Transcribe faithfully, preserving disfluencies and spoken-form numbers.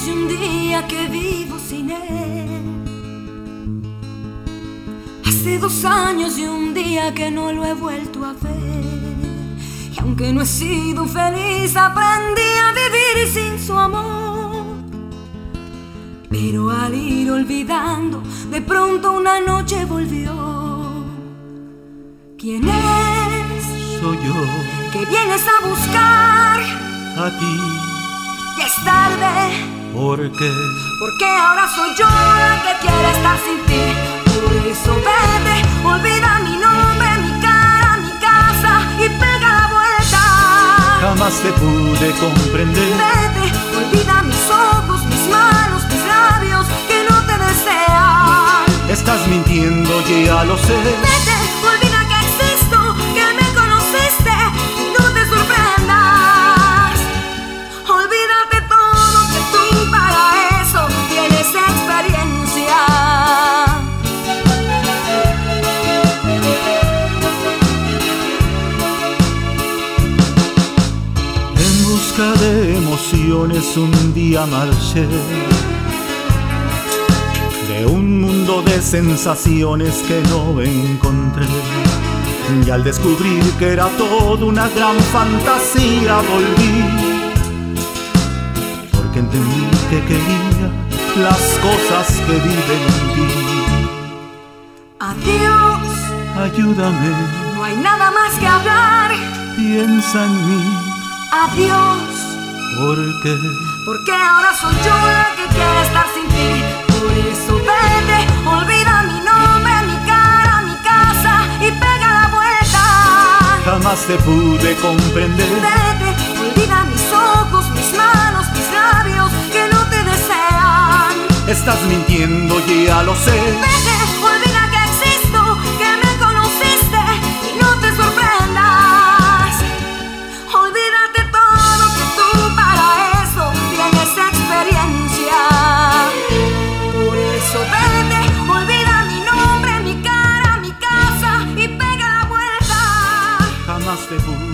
años y un día que vivo sin él. Hace dos años y un día que no lo he vuelto a ver. Y aunque no he sido feliz, aprendí a vivir sin su amor. Pero al ir olvidando, de pronto una noche volvió. ¿Quién es? Soy yo. Que vienes a buscar A ti. Ya es tarde. ¿Por qué? Porque ahora soy yo la que quiere estar sin ti. Por eso vete, olvida mi nombre, mi cara, mi casa y pega la vuelta. Jamás te pude comprender. Vete, olvida mis ojos, mis manos, mis labios que no te desean. Estás mintiendo, ya lo sé. Vete, olvida que existo, que me conociste y no te sorprendas. Olvídate todo, que tú para eso tienes experiencia. En busca de emociones un día marché, de un mundo de sensaciones que no encontré. Y al descubrir que era todo una gran fantasía volví, porque entendí que quería las cosas que viven en ti. Adiós, Ayúdame, no hay nada más que hablar. piensa en mí. Adiós, ¿Por qué? porque ahora soy yo la que quiere estar sin ti. Por eso vete, olvida mi nombre, mi cara, mi casa y pega la vuelta. Jamás te pude comprender. Vete, olvida mis ojos, mis manos, mis labios que no te desean. Estás mintiendo, ya lo sé. Vete, olvida que existo, que me conociste y no te sorprendas. Olvídate todo, que tú para eso tienes experiencia. Por eso vete, olvida mi nombre, mi cara, mi casa y pega la vuelta. Jamás te pude